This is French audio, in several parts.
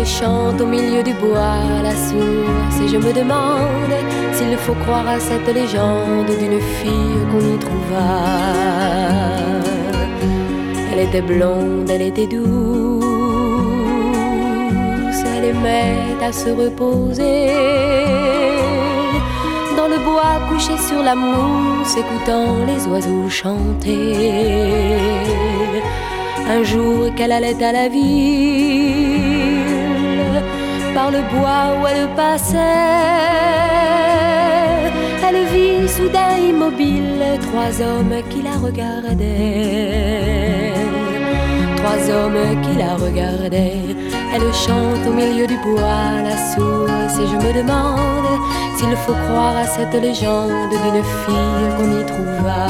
Elle chante au milieu du bois, la source, et je me demande s'il faut croire à cette légende d'une fille qu'on y trouva. Elle était blonde, elle était douce, elle aimait à se reposer dans le bois couché sur la mousse, écoutant les oiseaux chanter. Un jour qu'elle allait à la ville, par le bois où elle passait, elle vit soudain immobile trois hommes qui la regardaient. Trois hommes qui la regardaient. Elle chante au milieu du bois, la source, et je me demande s'il faut croire à cette légende d'une fille qu'on y trouva.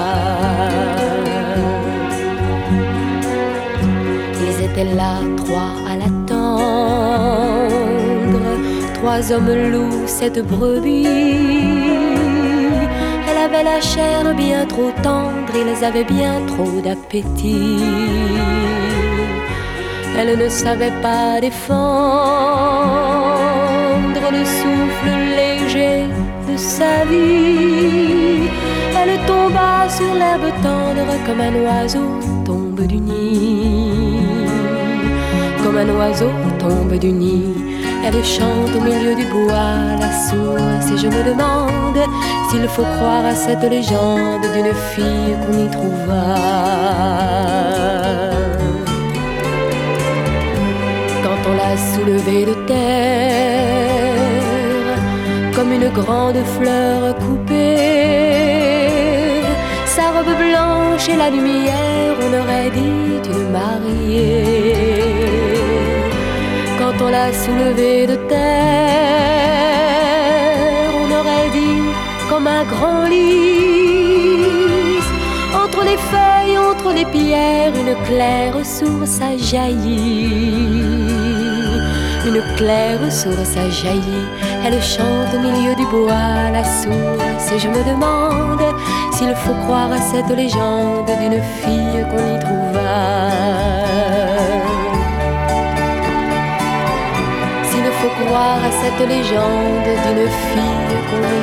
Ils étaient là, trois à l'attendre, trois hommes loups, cette brebis. Elle avait la chair bien trop tendre, ils avaient bien trop d'appétit. Elle ne savait pas défendre le souffle léger de sa vie. Elle tomba sur l'herbe tendre comme un oiseau tombe du nid. Comme un oiseau tombe du nid. Elle chante au milieu du bois, la source, et je me demande s'il faut croire à cette légende d'une fille qu'on y trouva. Quand on l'a soulevée de terre, comme une grande fleur coupée, sa robe blanche et la lumière, on aurait dit une mariée. Quand on l'a soulevée de terre, on aurait dit comme un grand lys. Entre les feuilles, entre les pierres, une claire source a jailli. Une claire source a jailli. Elle chante au milieu du bois, la source, et je me demande s'il faut croire à cette légende d'une fille qu'on y trouva. S'il faut croire à cette légende d'une fille qu'on y